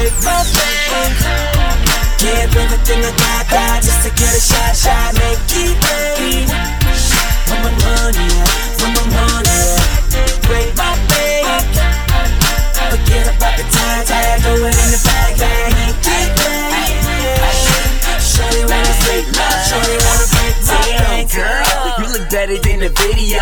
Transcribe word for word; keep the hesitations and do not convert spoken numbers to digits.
break my bank. Give everything I got, got just to get a shot, shot, make it rain. Where my money at? Where my money at? Break my bank. Forget about the time tag, throw it in the bag, bag, and get paid. Shorty wanna break my, shorty wanna break my bank. Girl, you look better than the video.